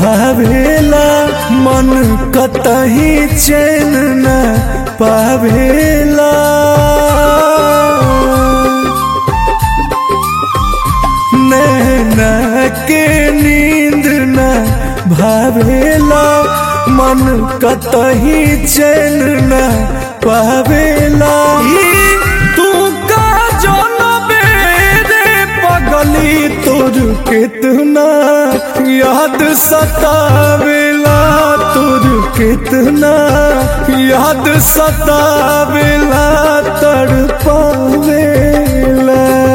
भावेला मन कतही चैन न पावेला। नैना के नींद न भावेला मन कतही चैन न पावेला। तू का जनबे रे पगली तोर कितना याद सतावेला, तोर कितना याद सतावेला तड़पावेला।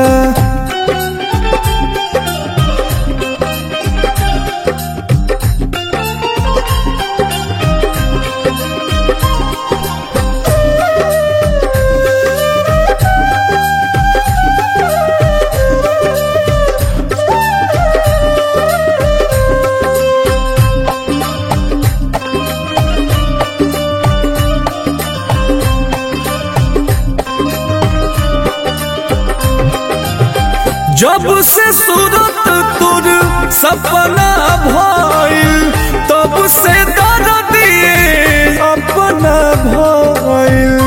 जब से सूरत तोर सपना भइल तब से दर्द दिए अपना भइल।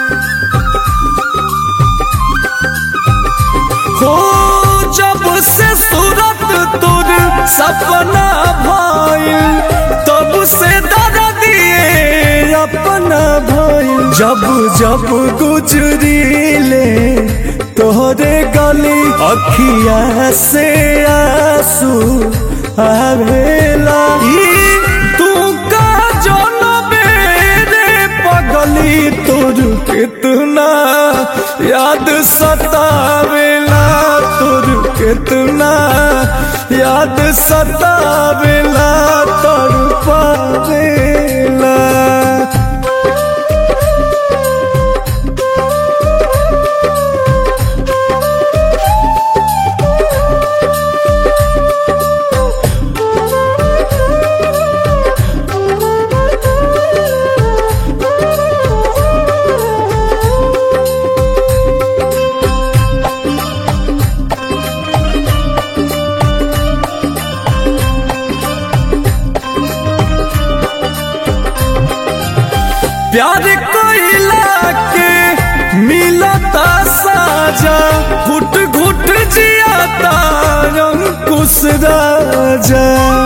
हो जब से सूरत तोर सपना भइल तब से दर्द दिए अपना भइल। जब जब गुजरीले तोहरे गली अखिया से आंसू आवेला। तू का जनबे रे पगली तोर कितना याद सतावेला, तोर कितना याद सतावेला तड़पावेला। प्यार कोइला के मिलता साजा, घुट घुट जियाता अंकुश राजा।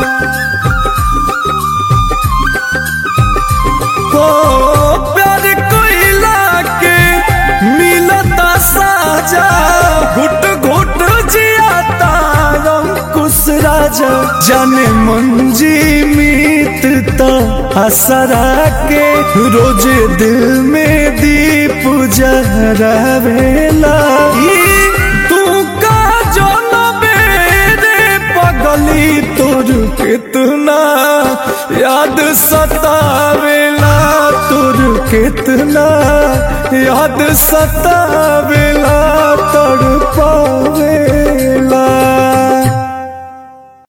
हो प्यार कोइला के मिलता साजा, घुट घुट जियाता अंकुश राजा। जाने मंजी मीतता असरा के रोज दिल में दीप जहरावेला। तू का जनबे रे पगली तोर कितना याद सतावेला, तोर कितना याद सतावेला तड़पावेला।